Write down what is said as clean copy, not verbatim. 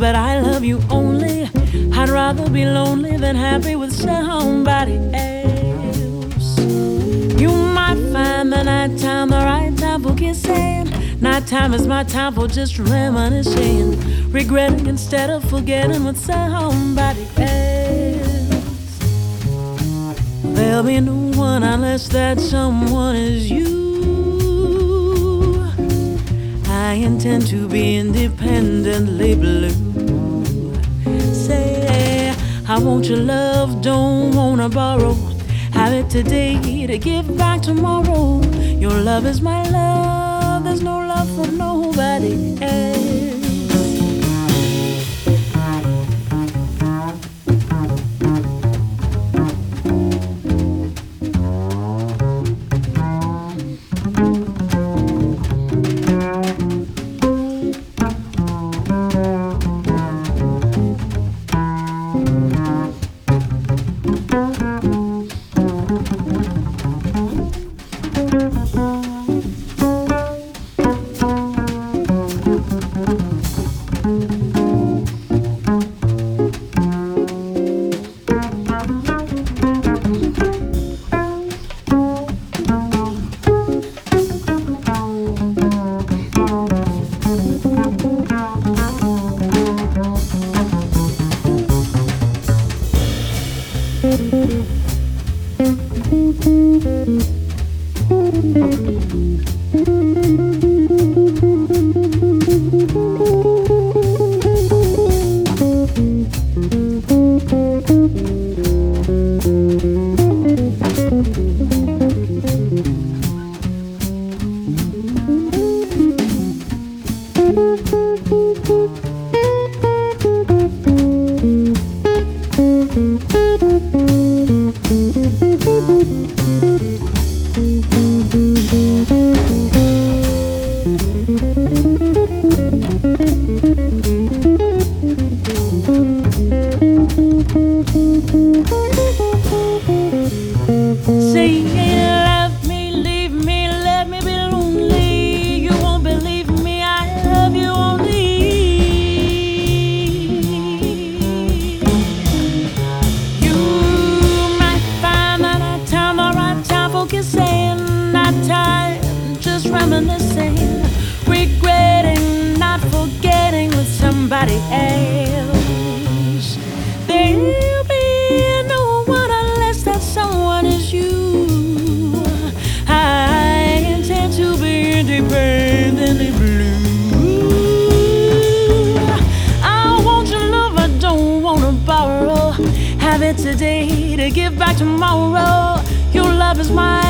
but I love you only. I'd rather be lonely than happy with somebody else. You might find the nighttime the right time for kissing. Nighttime is my time for just reminiscing, regretting instead of forgetting with somebody else. There'll be no one unless that someone is you. I intend to be independently blue. Say, I want your love, don't wanna borrow. Have it today to give back tomorrow. Your love is my love, there's no love for nobody else. Say you love me, leave me, let me be lonely. You won't believe me, I love you only. You might find that I time the right time for kissing. Not time, just reminiscing, regretting, not forgetting with somebody else. There'll be no one unless that someone is you. I intend to be independently blue. I want your love, I don't wanna borrow. Have it today to give back tomorrow. Your love is mine.